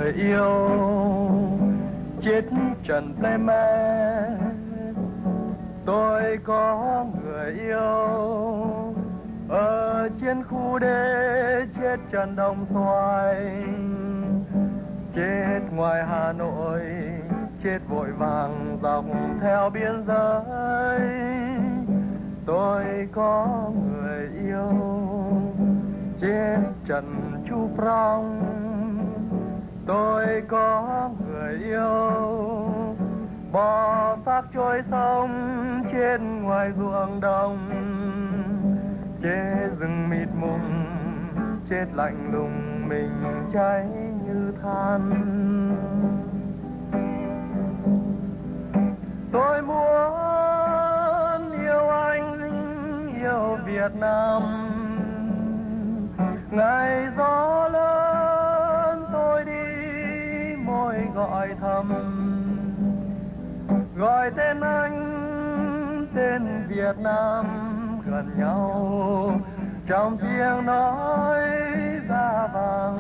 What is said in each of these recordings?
người yêu chết trần plei me. Tôi có người yêu ở trên khu đê chết trần Đồng Xoài, chết ngoài Hà Nội, chết vội vàng dọc theo biên giới. Tôi có người yêu chết trần Chu Prong. Tôi có người yêu bỏ xác trôi sông trên ngoài ruộng đồng, chết rừng mịt mùng, chết lạnh lùng mình cháy như than. Tôi muốn yêu anh, yêu Việt Nam. Ngày gió lớn tôi đi môi gọi thầm, gọi tên anh, tên Việt Nam gần nhau trong tiếng nói da vàng.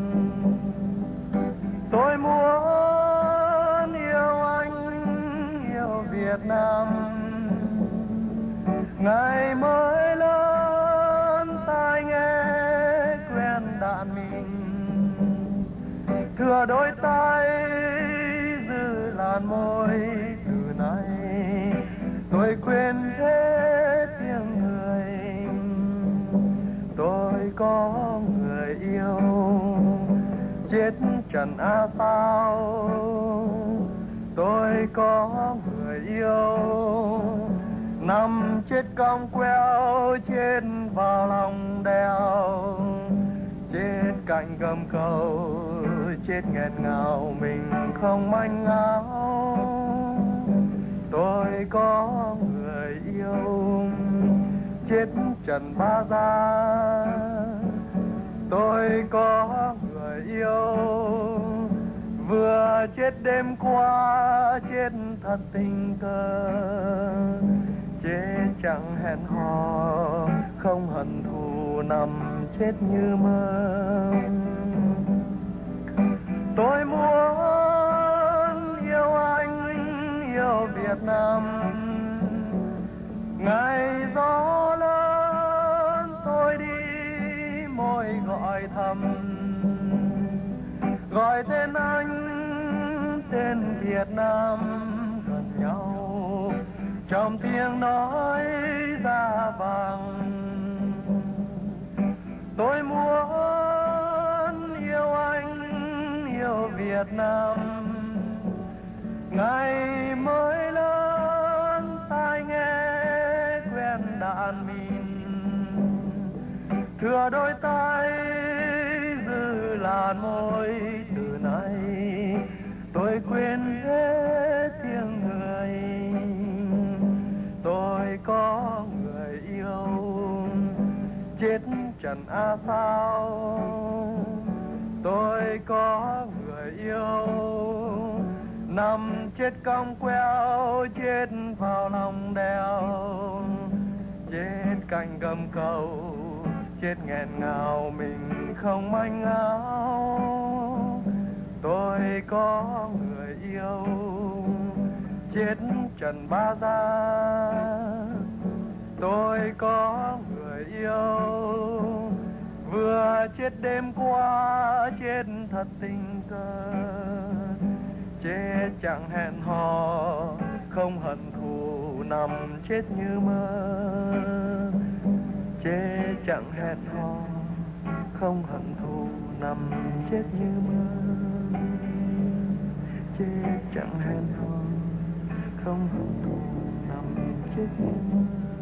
Tôi muốn yêu anh, yêu Việt Nam. Ngày mới lớn tai nghe quen đạn mình, thừa đôi tay giữ làn môi. Từ nay tôi quên hết tiếng người. Tôi có người yêu chết trần A Sao. Tôi có người yêu nằm chết cong queo, chết vào lòng đèo, chết cạnh gầm cầu, chết nghẹn ngào mình không manh áo. Tôi có người yêu chết trần Ba Gia. Tôi có người yêu vừa chết đêm qua, chết thật tình cờ, chết chẳng hẹn hò, không hận thù, nằm chết như mơ. Tôi muốn yêu anh, yêu Việt Nam. Ngày gió lớn tôi đi môi gọi thầm, gọi tên anh, tên Việt Nam gần nhau trong tiếng nói da vàng. Tôi muốn yêu anh, yêu Việt Nam. Ngày mới lớn tai nghe quen đạn mìn, thừa đôi tay giữ làn môi. Từ nay tôi quên hết tiếng người. Tôi có người yêu chết trần A Sao. Tôi có người yêu nằm chết cong queo, chết vào lòng đèo, chết cạnh gầm cầu, chết nghẹn ngào mình không manh áo. Tôi có người yêu chết trần Ba Gia. Tôi có người yêu vừa chết đêm qua, chết thật tình cờ, chết chẳng hẹn hò, không hận thù, nằm chết như mơ. Chết chẳng hẹn hò, không hận thù, nằm chết như mơ. Chết chẳng hẹn hò, không hận thù, nằm chết như mơ.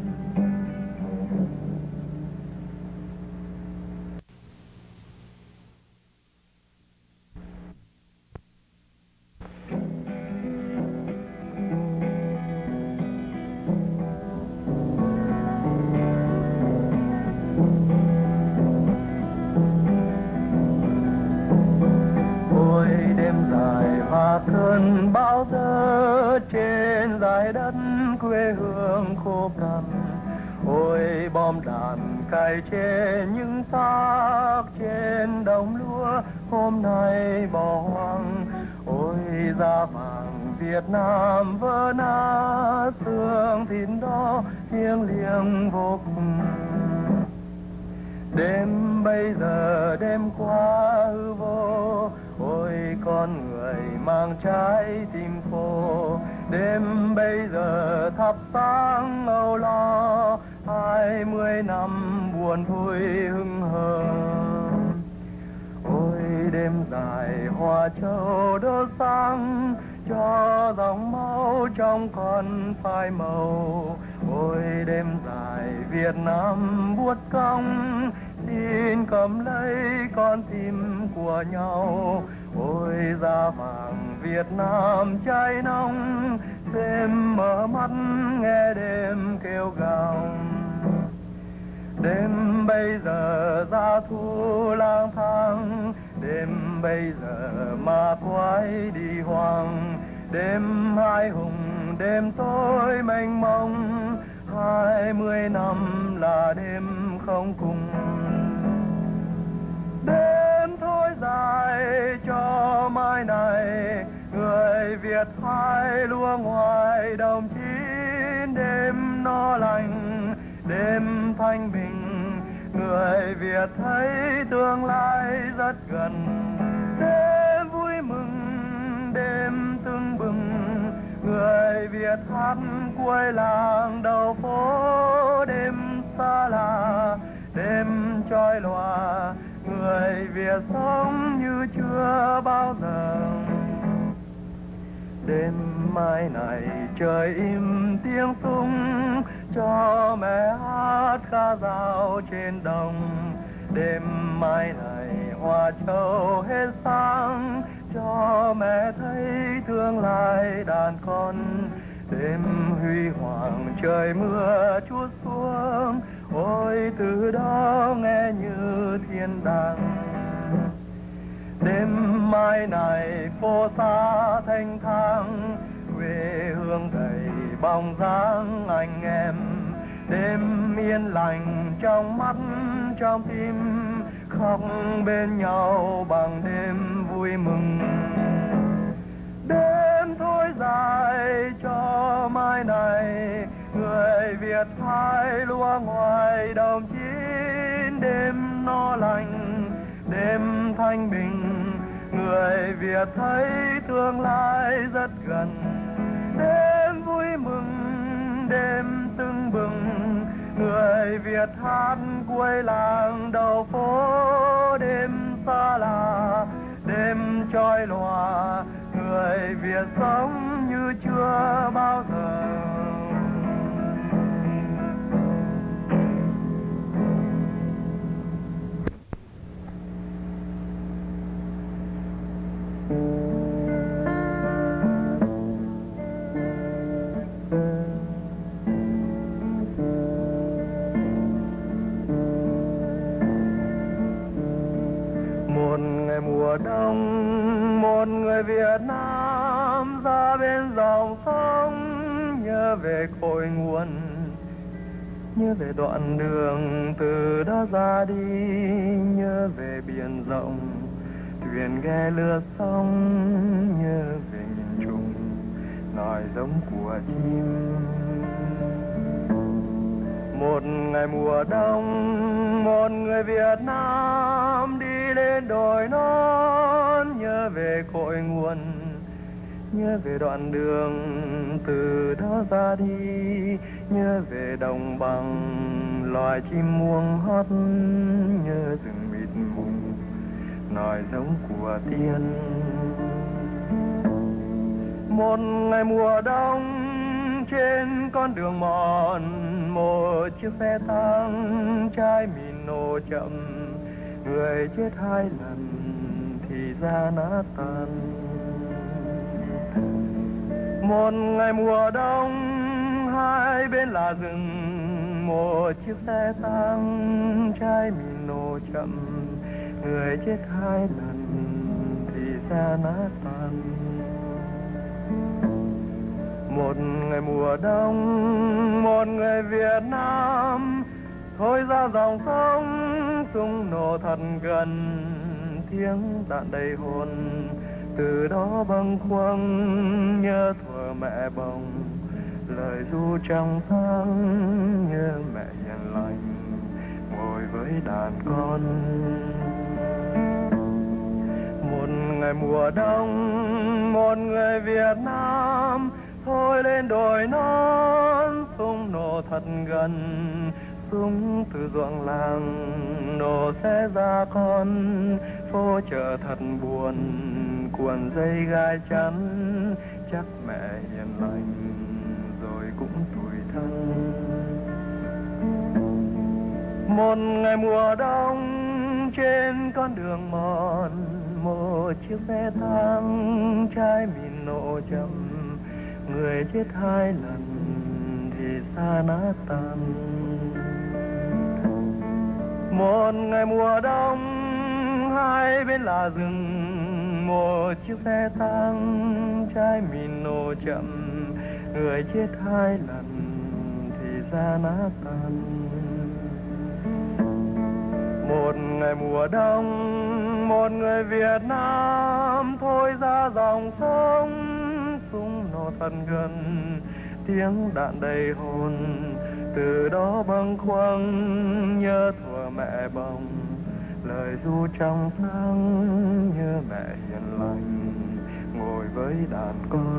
Cơn bão tơ trên dải đất quê hương khô cằn, ôi bom đạn cày trên những xác trên đồng lúa, hôm nay bỏ hoang. Ôi da vàng Việt Nam vỡ nát, xương thịt đó thiêng liêng vô cùng. Đêm bây giờ đêm qua hư vô, ôi con người mang trái tim khô. Đêm bây giờ thắp sáng âu lo, 20 năm buồn thui hững hờ. Ôi đêm dài hoa châu đốt sáng, cho dòng máu trong con phai màu. Ôi đêm dài Việt Nam buốt cong, xin cầm lấy con tim của nhau. Ôi da vàng Việt Nam cháy nóng, đêm mở mắt nghe đêm kêu gào. Đêm bây giờ ra thu lang thang, đêm bây giờ ma quái đi hoang. Đêm hai hùng đêm tối mênh mông, 20 năm là đêm không cùng. Đêm thôi dài cho mai này, người Việt hai lúa ngoài đồng chí. Đêm no lành, đêm thanh bình, người Việt thấy tương lai rất gần. Đêm vui mừng, đêm tưng bừng, người Việt hát cuối làng đầu phố. Đêm xa lạ, đêm chói lòa, người Việt sống như chưa bao giờ. Đêm mai này trời im tiếng súng, cho mẹ hát ca dao trên đồng. Đêm mai này hoa châu hết sáng, cho mẹ thấy tương lai đàn con. Đêm huy hoàng trời mưa trút xuống, ôi từ đó nghe như thiên đàng. Đêm mai này phố xa thanh thang, quê hương đầy bóng dáng anh em. Đêm yên lành trong mắt trong tim, khóc bên nhau bằng đêm vui mừng. Đêm thôi dài cho mai này, người Việt hai lúa ngoài đồng chí. Đêm no lành, đêm thanh bình, người Việt thấy tương lai rất gần. Đêm vui mừng, đêm tưng bừng, người Việt hát cuối làng đầu phố. Đêm xa lạ, đêm chói lòa, người Việt sống như chưa bao giờ. Một ngày mùa đông, một người Việt Nam ra bên dòng sông, nhớ về cội nguồn, nhớ về đoạn đường từ đó ra đi, nhớ về biển rộng, thuyền ghe lướt sóng, nhớ về nhìn trùng nòi giống của chim. Một ngày mùa đông, một người Việt Nam đi lên đồi non, nhớ về cội nguồn, nhớ về đoạn đường từ đó ra đi, nhớ về đồng bằng loài chim muông hót, nhớ rừng mịt mùng nòi giống của tiên. Một ngày mùa đông trên con đường mòn, một chiếc xe tăng trái mìn nổ chậm, người chết 2 lần thì ra nát tan. Một ngày mùa đông hai bên là rừng, một chiếc xe tăng trái mìn nổ chậm, người chết 2 lần thì ra nát tan. Một ngày mùa đông, một người Việt Nam thôi ra dòng sông, súng nổ thật gần tiếng đạn đầy hồn. Từ đó bâng khuâng nhớ thuở mẹ bồng, lời ru trong sáng như mẹ hiền lành ngồi với đàn con. Một ngày mùa đông, một người Việt Nam thôi lên đồi non, súng nổ thật gần, súng từ ruộng làng nổ sẽ ra con. Phố chợ thật buồn, cuộn dây gai chắn, chắc mẹ hiền lành rồi cũng tủi thân. Một ngày mùa đông trên con đường mòn, một chiếc xe tăng trái mìn nổ chậm, người chết 2 lần thì xa nát tan. Một ngày mùa đông hai bên là rừng, một chiếc xe tăng trái mìn nổ chậm, người chết 2 lần thì xa nát tan. Một ngày mùa đông, một người Việt Nam thôi ra dòng sông, súng nổ thật gần, tiếng đạn đầy hồn. Từ đó bâng khuâng nhớ thuở mẹ bồng, lời ru trong sáng như mẹ hiền lành ngồi với đàn con.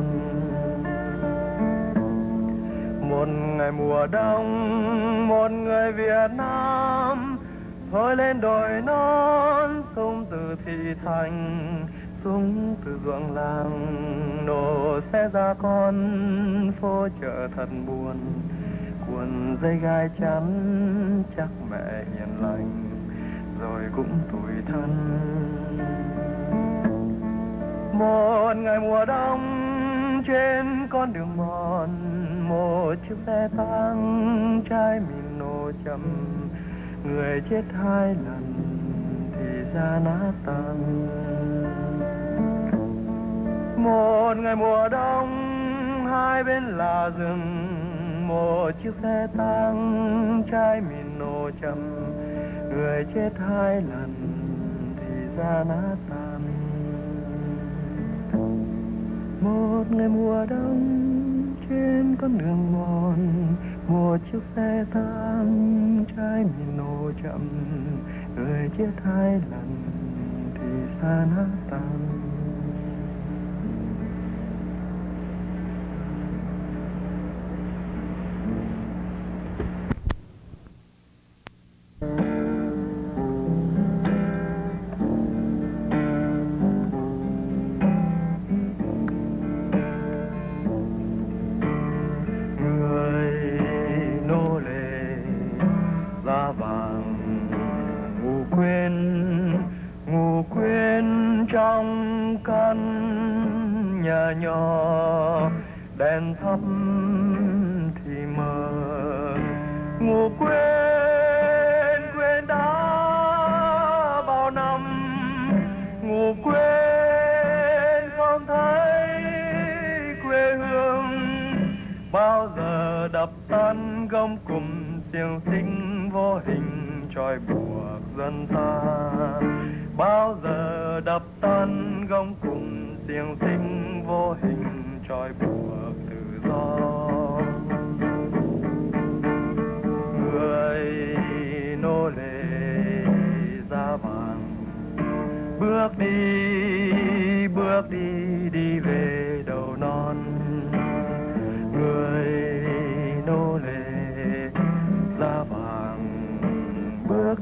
Một ngày mùa đông, một người Việt Nam thôi lên đồi non, súng từ thị thành, súng từ ruộng làng nổ sẽ ra con. Phố chợ thật buồn, cuộn dây gai chắn, chắc mẹ hiền lành rồi cũng tủi thân. Một ngày mùa đông trên con đường mòn, một chiếc xe tăng trái mìn nổ chậm, người chết 2 lần thì ra nát tan. Một ngày mùa đông hai bên là rừng, một chiếc xe tăng trái mìn nổ chậm, người chết 2 lần thì ra nát tan. Một ngày mùa đông trên con đường mòn, một chiếc xe tăng trái mìn nổ chậm, người chết 2 lần thì xa nát tan. Trong căn nhà nhỏ đèn thắp thì mờ, ngủ quên đã bao năm, ngủ quên không thấy quê hương. Bao giờ đập tan gông cùm xiềng xích vô hình trói buộc dân ta, bao giờ đập tan gông cùm xiềng xích vô hình trói buộc tự do. Người nô lệ da vàng bước đi đi về đầu non. Người nô lệ da vàng bước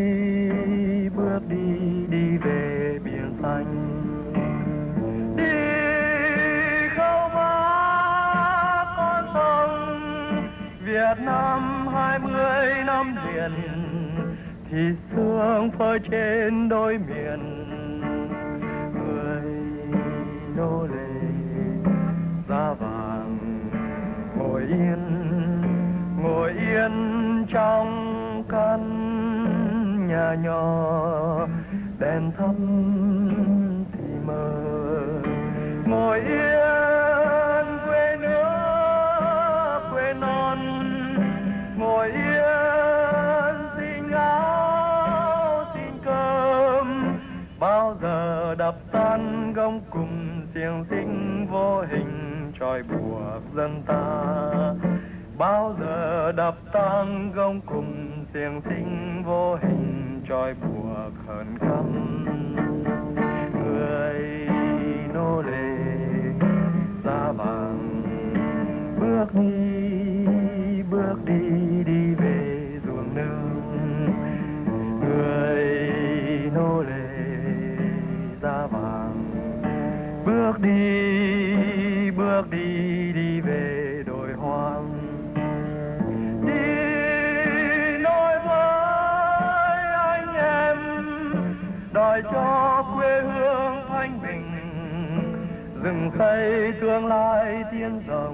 đi đi về biển xanh. Đi khâu vá con sông Việt Nam 20 năm liền, thì sương phơi trên đôi miền. Người nô lệ da vàng ngồi yên trong căn nhà nhỏ đèn thắp thì mờ. Ngồi yên quê nước quê non, ngồi yên xin áo xin cơm. Bao đập tan gông cùng xiềng xích vô hình trói buộc dân ta. Bao giờ đập tan gông cùng xiềng xích vô hình trói buộc hờn căm. Người nô lệ da vàng bước đi đi về ruộng nương. Người nô lệ da vàng bước đi đi về đồi hoang. Đi nói với anh em đòi cho quê hương thanh bình, rừng xây tương lai tiên rộng.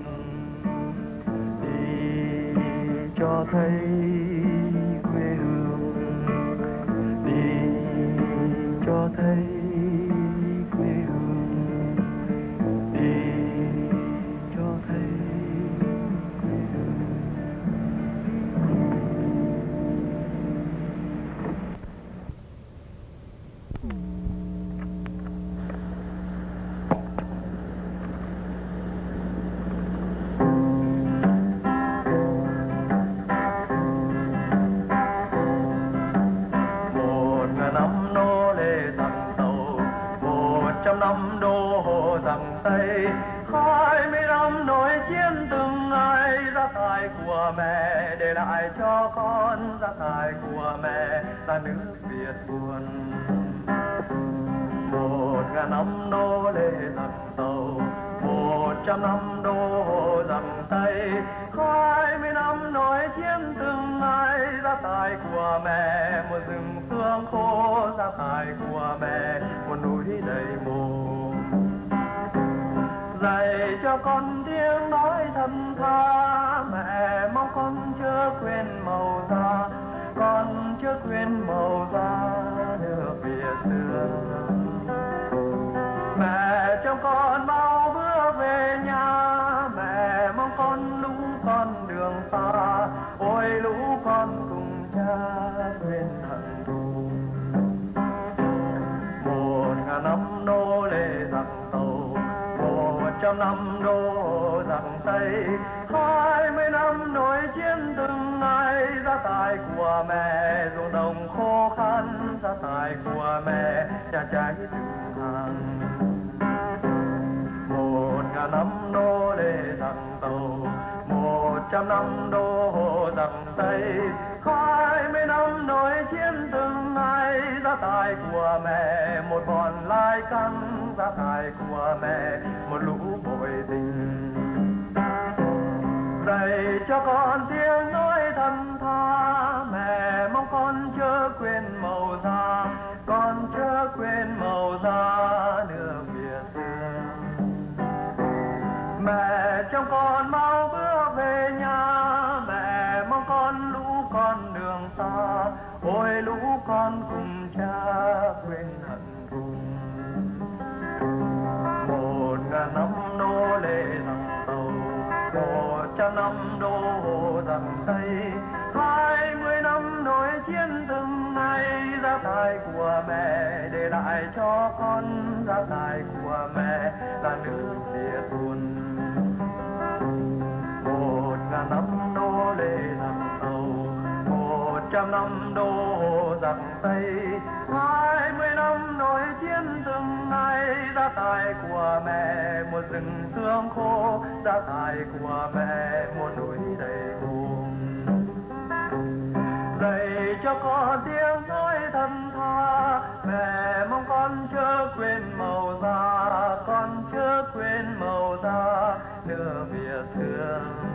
Đi cho thấy quê hương, đi cho thấy quê hương, đi cho thấy quê hương. Năm nô lệ giặc tàu, 100 năm đô hộ giặc Tây, 20 năm nổi chiến từng ngày, gia tài của mẹ để lại cho con, gia tài của mẹ là nước Việt buồn. 1000 năm nô lệ giặc tàu, 100 năm đô hộ giặc Tây, 20 năm nổi chiến từng ngày, gia tài của mẹ một rừng phương khô, gia tài của mẹ một núi đầy mồ. Dạy cho con tiếng nói thân tha, mẹ mong con chớ quên màu da, con chớ quên màu da nước Việt xưa. Mẹ trong con mau bước về nhà, mẹ mong con lũ con đường xa, ôi lũ con cùng cha quên hận thù. 1000 năm nô lệ giặc tàu, 100 năm đô hộ giặc Tây, 20 năm nổi chiến từng ngày, gia tài của mẹ ruộng đồng khô khan, gia tài của mẹ nhà trái rừng hàng. 1000 năm nô lệ giặc tàu, 100 năm đô hộ giặc Tây, 20 năm nổi chiến từng ngày, gia tài của mẹ một bọn lai căng, gia tài của mẹ một lũ bội tình. Dạy cho con tiếng nói thân tha, mẹ mong con chớ quên màu da, con chớ quên màu da nước Việt xưa. Mẹ trong con mau bước về nhà, mẹ mong con lũ con đường xa, ôi lũ con cùng cha quên hận thù. 1000 năm nô lệ giặc tàu, 100 năm đô hộ giặc Tây, 20 năm nổi chiến từng ngày, gia tài của mẹ để lại cho con, gia tài của mẹ là nước Việt buồn. 1000 năm nô lệ giặc tàu, 100 năm đô hộ giặc Tây, 20 năm nổi chiến từng ngày, gia tài của mẹ một rừng xương khô, gia tài của mẹ một núi đầy buồn. Dạy cho con tiếng nói thân tha, mẹ mong con chớ quên màu da, con chớ quên màu da nước Việt xưa.